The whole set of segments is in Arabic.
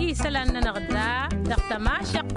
دي سلان نغدا دغت ماشق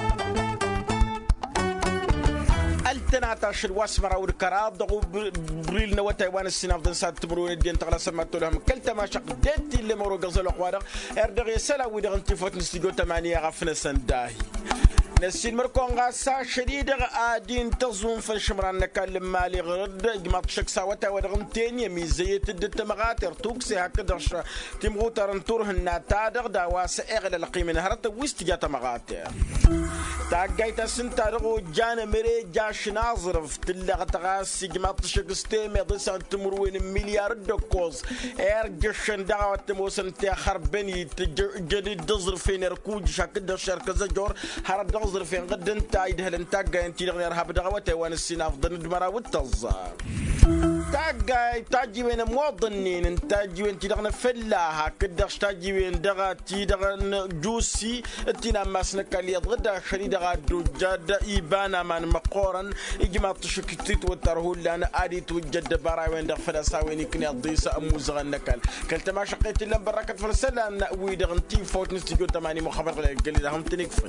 التناتاش الواسمرة والكراب ضغو بريل نوتا وان السنة فضن سات تمرون الدين تغلا سمعتو لهم كلتا ما شق ديتي اللي مرو قزل اخوانا اردغي سلا ويدغ انتفوت نستيقو تمانية غفنا سنداهي نسين مركون غاسا شديدة آدين تظن في الشمران نكلم مالي غرد جمعت شك ساوتا ودغمتين يميزية الدت مغاتر توكسي هكذا تمغوتر انطوره الناتادغ داواس اغلى القيمة نهرت ويستجات مغاتر تاقايتا سنتا رغو جانا مري جاش ناظرف تلغ تغاسي جمعت شك ستيمي ضيسا تمروين مليار دكوز ارجشن دعوة موسن تاخر بني جديد دزر فين ركوج شاكدا شركة زجور هرد فين غد انت ايدها انتاقا انتي لغير هاب دغوته وان السناف ضن دمرا والتظار تاقا تاجي وين موظنين انتاجي وين تدغنا فلاها كدغش تاجي وين دغا تدغن جوسي اتنا ماسنك اللي يضغدا شريد غادو جاد ايبانا من مقورا اجما تشكتيت وترهول لان ادي توجد برا وين دغ فلسا وين يكني الضيسة اموزغ النكال كلت ما شقيت الا بركة فرسلا نأوي دغن تي فوت نستيقو تماني مخبر قلي لهم تنكفن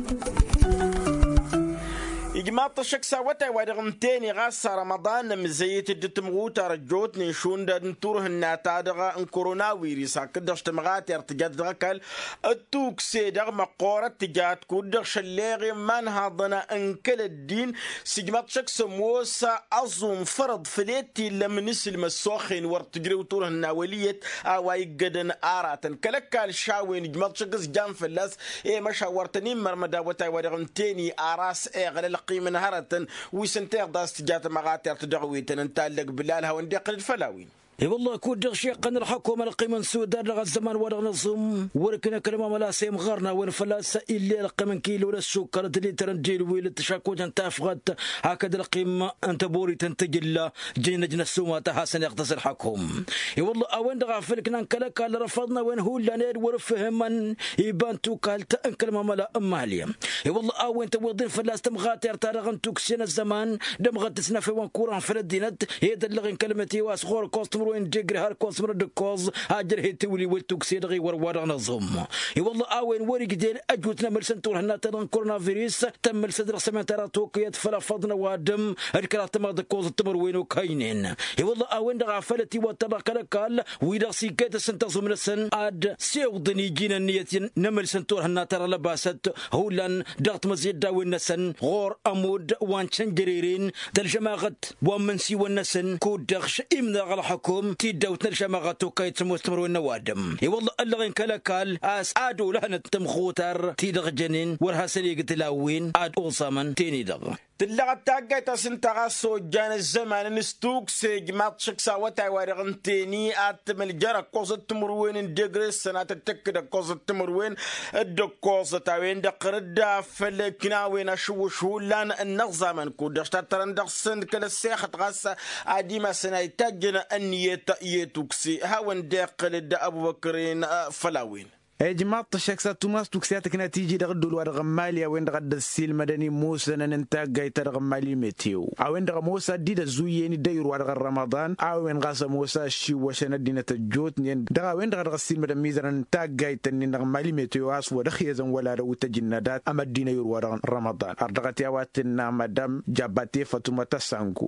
إجماط الشكسة وتا ورغمتيني غاسة رمضان مزيت الدتمغوتا رجوت نشون دا نطوره الناتادغا ان كورونا ويريسا كدغش تمغات ارتجاد غكال التوكسي دغ مقورة تجاد كودغش الليغي من هاضنا انكل الدين سجماط شكسة موسى أظن فرض فليتي لمن نسل مسوخين ورتجري وطوره الناولية اواي قدن آراتن كالكال شاوين إجماط شكس جام فلاس ايه مشا ورتنين مرمدا وتا ورغمتيني آراس اغلال قيمة هرة ويسنتيغ داست جات مغاتير تدعويتن انتالق بلالها وانديق الفلاوين اي والله كود دغشيق الحكومه القيمه السوداء لغا الزمان ورغ نظم وركنا كلمه ملا سيم غرنا وين فلاس اللي القيمه كيلو ولا السكر اللي ترنجيل ويل التشاكوت انت افغت هكذا القيمه انت بوري تنتجلا جينا جنا السومات حسن يقتص الحكوم اي والله وين دغا فلكنا كلك رفضنا وين هو لنا ورفهم من يبان توكالت ان كلمه ملا ماليه اي والله وين توضين فلاس تمغاتير ترغن توكسين الزمان دمغتسنا في وان كوران فلدينت هي دلغن كلمتي واسخور كوست وين جيجري هاركوس مرد كوز هاجر هي تولي والتوكسيد غي ورور نظم اي والله وين ورق ديال اجوتنا مرسنتور هنا ترن كورونا فيروس تم الصدر سمعت ترى توكيت فلا فضنا وادم الكرات ما كوز التمر وين وكاينين اي والله وين دغ فلتي وترى كلكال ويدا سيكات سنتظ من السن اد سيودني جينا نيتين نمل سنتور هنا ترى لباست هولان دغت مزيد داوي النسن غور امود وانشن جريرين ترجمه ومن سي والنسن كود دغش امنا على حكم تيداوت نرجع مغاتو كايت مستمروا النوادم اي والله الا غين كلاكال اسعدوا لهنا تمخوتر تيدغ جنين ورها سليقت لاوين عاد اوصمن تيني دغ تلغى تاقيتا سنتغاسو جان الزمان نستوك سيجمات شكسا وتا ورغنتيني اتمل جرى قوزة تمروين اندقرس سنة تتكد قوزة تمروين الدقوزة تاوين دقردا فلكناوين اشوشو لان النغزامن كودش تترندق سند كلا السيخة غاسا عديما سنة يتاجنا اني يتوكسي هاون داقل دا ابو بكرين فلاوين جماعة الشكسة توماس توكسياتك نتيجة دغد الوار غماليا وين دغد السيل مدني موسى ننتا جايتا غمالي ميتيو وين دغ موسى ديدا زويني داير وار رمضان وين غاس موسى شي وشنا دينة الجوت نين دغ وين دغ السيل مدن ميزر ننتا جايتا نين غمالي ميتيو اس ودخيزن ولا رو تجنادات اما الدين يوار رمضان ارغتي واتنا مدام جاباتي فاطمه تسانكو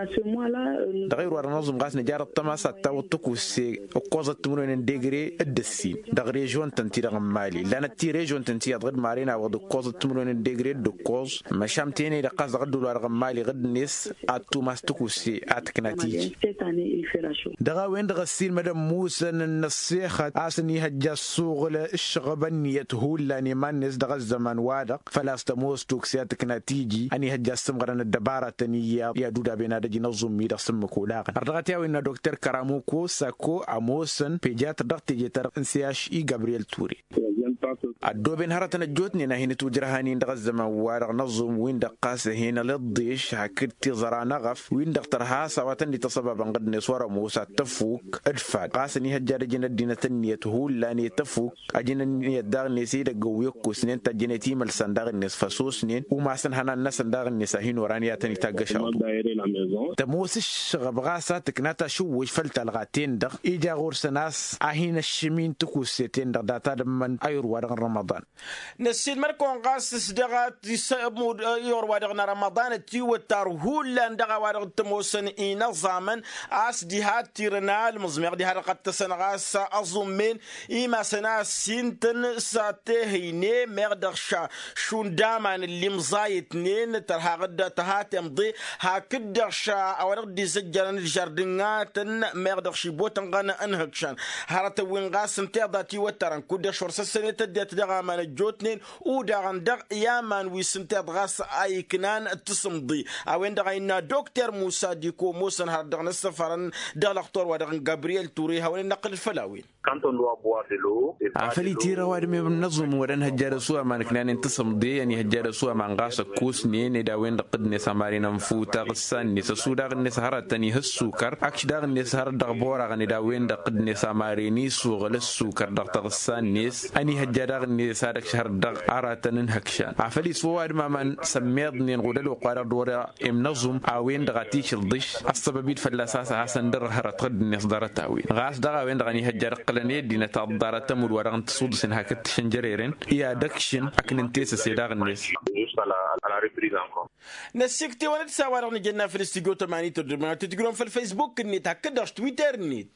دغير ورا نظم غاس نجار الطماسة تاوتكو سي قوزة تمرين ديجري الدسي دغري جون تنتي رغمالي لان تي ريجون تنتي غد مارينا وغد قوزة تمرين ديجري دو قوز مشام تيني دقاز غد رغمالي غد نيس اتوماس تكو سي اتكناتيجي دغا وين دغ السيل مدام موسى النصيحة اسني هجا السوغل الشغبنية هولاني مانس دغ الزمان وادق فلاستموس توكسي اتكناتيجي اني هجا السمغران الدبارة تنية يا دودا بين دجي نظم ميدا سمكو لاغن ارغاتيا وين دكتور كراموكو ساكو اموسن بيجات دغتي جتر انسياش اي جابرييل توري الدوبين هرتنا جوتني نهين توجرهاني دغ الزمان وارغ نظم وين دقاس هنا للضيش هكرتي زرا نغف وين دكتور هاسا وتندي تصبب قد نسوار موسى تفوك ادفاد قاسني هجار جن الدين تنيه هول لاني تفوك اجن ني داغ نسي دغويكو سنين تجنتي مل سنداغ نس فسوس نين وما سن هنا الناس داغ نساهين ورانيا تني تاغشاو تموسش غبغاسة تكناتا شوش فلتا الغاتين دغ إيجا غورس ناس أهين الشمين تكوسيتين دغ داتا من أيروا دغ رمضان نسيل مركون غاس دغات يسمو يوروا دغ رمضان تيو تارهول دغ وادغ تموسن إينا زامن أس ديهات تيرنال مزمير ديهات قد تسنغاس أزومين إيما سنا سينتن ساتهيني مردغشا شون دامان اللي مزايتنين ترها غدا تهات يمضي هاكدغشا أورغ دي سجران الجاردنات مردغشي بوتن غانا أنهكشان هارتا وينغاس انتيضاتي وتران كودا شورس السنة تديت دغا مان الجوتنين ودغان دغ يامان ويسنتيض غاس أيكنان تسمضي أوين دغا دكتور موسى ديكو موسى نهار دغنا السفران دغلقتور ودغن جابرييل توري هاوين نقل الفلاوين عفلي تيرا وادمي بنظم ورن هجار سوا ما نكنان انتصم دي يعني هجار سوا ما نغاس كوسني نداوين دقدني سمارين مفوتا غسان ني سودا غني سهرة تاني هالسكر اكش دا غني سهرة دغبورا غني داوين دقدني سماريني سوغل السكر دغ غسان نيس اني هجار غني سارك شهر دغ اراتن هكشان عفلي سوا ما من سميضني نقول وقارا دورا منظم اوين دغاتيش الضش السببيد فلاساس حسن در هرت قدني صدرت تاوين غاس دغا وين غني هجار قلني دينا تقدر تمر ورغن تصود سن هكت شنجريرن يا دكشن اكن انتيس سيداغ الناس نسيكتي وانا تساوى جنا في الاستيجو 8 تقولون في الفيسبوك اني تاكدش تويتر نيت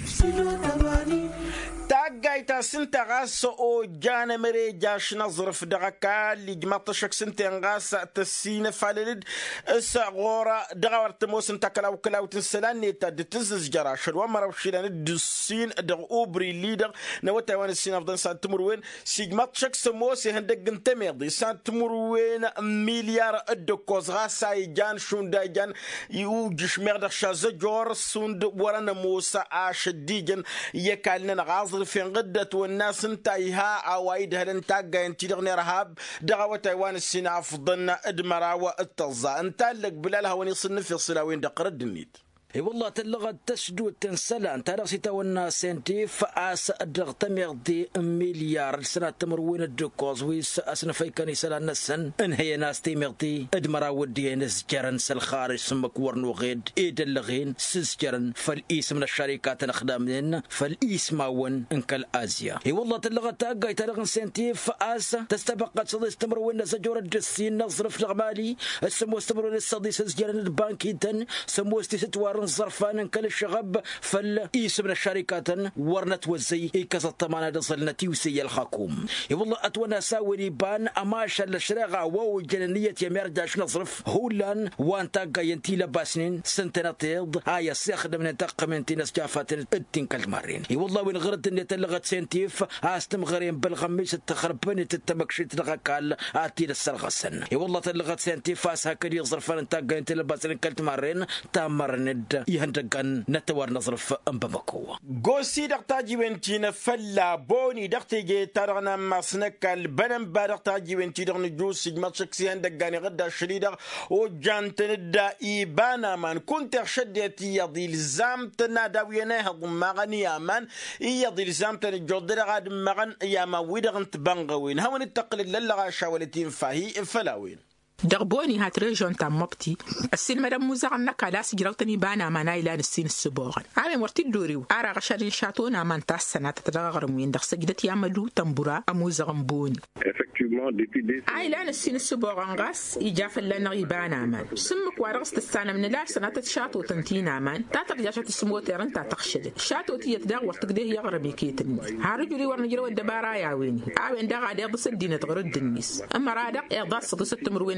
تاقايتا سنتا غاس او جانا مري جاش نظرف دغاكا اللي جمعتشك سنتا غاس تسين فالد اسا غورا دغاور تموسن تاكلاو كلاو تنسلان نيتا دتزز جراشر ومرا وشيلان الدسين دغ اوبري ليدر نوتا وان السين افضل سان تمروين سيجماتشك سموسي هندق انتميضي سان تمروين مليار الدكوز غاسا جان شون دا جان يوجش مردخ شازجور سوند ورنا موسى شديجن يكالنا غاظر في غدة والناس انتايها عوايد هلنتاقا ينتيدغني رهاب دغوة تايوان السنة افضلنا ادمرا والتلزا انتالك بلالها ونصن في الصلاوين دقرد النيد اي والله تلغت تسدو تنسلا انت راسي تونا سنتي فاس ادغت ميغدي مليار سنه تمروين الدكوز ويس اسنا فيكاني سلا نسن ان هي ناس تيمغدي ادمرا ودي نس جرن سل خارج سمك ورنو غيد ايد اللغين سجرن فالايس من الشركات الخدامين فالايس ماون انكل ازيا اي والله تلغت تاقاي تلغن سنتي فاس تستبقت صدي تمروين سجور الدسين نصرف الغمالي السمو استمروا الصدي سجرن البانكي تن سمو استوار صرفان كل الشغب فالإيس من الشركات ورنت وزي إيكاز الطمانة دصلنتي وسي الحكوم والله أتوانا ساوري بان أماشا لشراغا وو جنانية يمرداش نصرف هولان وانتا قاينتي لباسنين سنتنا تيض هاي السيخدم ننتق من تنس جافات التين كالمارين والله وين غرد ان يتلغت سنتيف هاستم غريم بالغميس التخربن تتمكشيت لغاكال آتي للسلغسن والله تلغت سنتيف هاس هكذا يصرفان انتا قاينتي لباسنين كالتمارين تامرند يهندقن نتوار نظرف أمبمكو قوسي دقتاجي وانتين فلا بوني دقتاجي تارغنا ماسنك البنم بادقتاجي وانتي دغن جوسي جمتشكسي هندقاني غدا شريدغ وجانتن دا إيبانا من كنت شديتي يضي لزامتنا داويناها ضمغني يامان يضي لزامتنا الجودر غاد مغن ياما ويدغن تبنغوين هون التقليل للغا شاولتين فاهي فلاوين دغبوني هات ريجون تام مبتي السين مدام موزغنا كلاس جرالتني بانا مانا الى السين السبوغن عامي مرتي دوريو ارا غشاري شاتونا من تاع السنه تتغغر من دخ سجدت يعملوا تنبورا اموزغن بوني عائلان السين السبوغن غاس يجاف لنا يبانا مان سمك ورغس السنه من لا سنه تشاتو تنتينا مان تاتق جاشات السمو تيرن تا تخشد شاتو تي تدغ ورتقديه يغربي كيتن هارجولي ورنجرو الدبارا يا ويني اوين دغ ادي بس الدين تغرد النيس اما رادق يضاس قصه مروين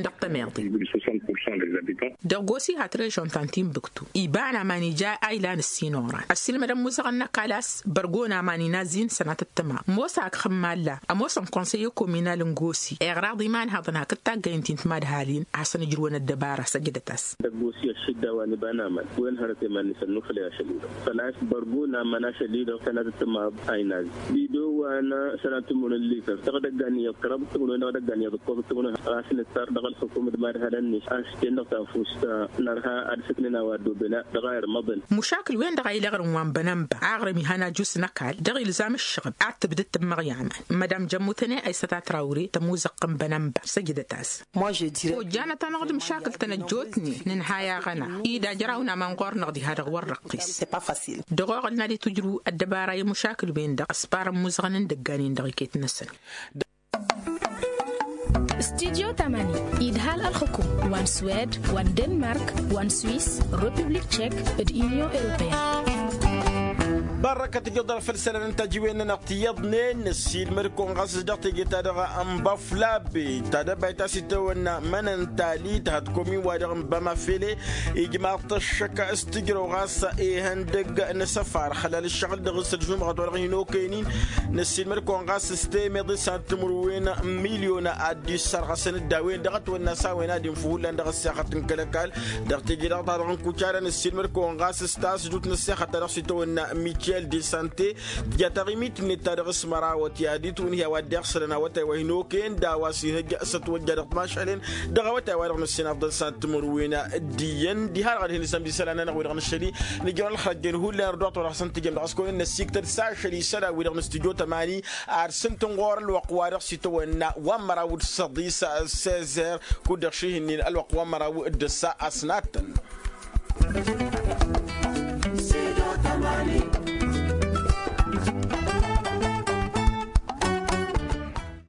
دغوسي هاتريشون تانتيم بكتو إيبانا ماني جاء أيلان السينوران السلمة دموزغنا كالاس برغونا ماني نازين سنة التمام موساك خمالا أموسم كونسيو كومينال نغوسي إغراضي مان هادنا كتا جاينتين تماد هالين عسان جروان الدبارة سجدتاس دغوسي الشدة وانبانا مان وين هرتي مان نسنوخ لها شليدو فلاس برغونا مانا شليدو سنة التمام أيناز بيدو وانا سنة تمون الليسر تغدقاني يقرب تمون دغاني يقرب تمون راسل السار دغل الحكومة ما هلني أشتي نقطة فوستا نرها أرسلنا وادو بنا غير مضن مشاكل وين دغاي لغر وان بنمبا عغرمي هنا جوس نكال دغي لزام الشغب بدت مغياما مدام جموتني أي ستا تراوري تموزق بنمبا سجد تاس وجانا تنغد مشاكل تنجوتني ننهايا غنا إذا جراونا منغور نغدي هذا ورقيس دغوغ نادي تجرو الدبارة مشاكل بين دغ أسبار مزغن دقانين دغي كيت نسن استديو 8 إدهال الحكوم وان سويد وان دنمارك وان سويس ريبوبليك تشيك اليونيون أوروبية بركة جدر فلسلة انت جوين نقتيضنين السيد مركون غاز جاتي جتادغا امبافلابي تادا بايتا سيتونا من انتالي تهدكومي وادغم بما فيلي اجماع تشكا استجرو غاز ايهن دق نسفار خلال الشغل دغس الجمع غدورغينو كينين نسيد مركون غاز ستيمي دي سانتمروين مليون ادي سرغسن الداوين دغت والنسا وين دي مفولا دغس ساخت كلكال دغتي جدار دغن كوچارا نسيد مركون غاز ستاس جوت نسيخه ترسيتونا ميتشيل دي سانتي جاتريميت نتادرس مراوت ياديتون هي ودير سلنا وتا وينوكين داواسي هجست وجدت ماشالين دغوتا ويرن السناف دل سانت مروينا ديان دي هار غادي نسمي سلنا نغير الشري نجي الخرجين هو اللي ردوت ولا حسن تجي داسكو ان السيكتر ساشلي سلا ويرن استوديو 8 ارسنتون غور الوقوار سيتونا ومراود صديس سيزر كودرشي الوقوار مراود دسا اسناتن